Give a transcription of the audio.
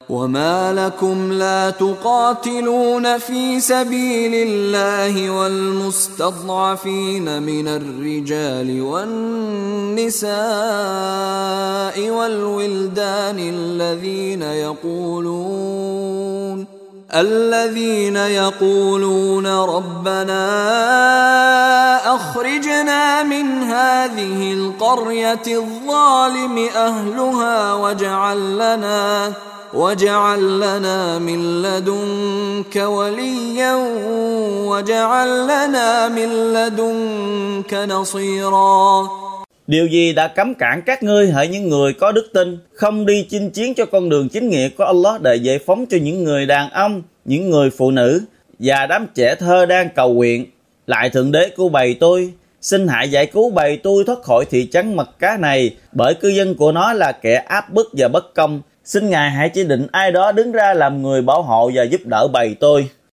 وما لكم لا تقاتلون في سبيل الله والمستضعفين من الرجال والنساء والولدان الذين يقولون ربنا أخرجنا من هذه القرية الظالم أهلها واجعل لنا من لدنك وليا واجعل لنا من لدنك نصيرا. Điều gì đã cấm cản các ngươi hỡi những người có đức tin, không đi chinh chiến cho con đường chính nghĩa của Allah để giải phóng cho những người đàn ông, những người phụ nữ và đám trẻ thơ đang cầu nguyện: lại Thượng Đế của bầy tôi, xin hãy giải cứu bầy tôi thoát khỏi thị trấn mật cá này, bởi cư dân của nó là kẻ áp bức và bất công. Xin Ngài hãy chỉ định ai đó đứng ra làm người bảo hộ và giúp đỡ bầy tôi.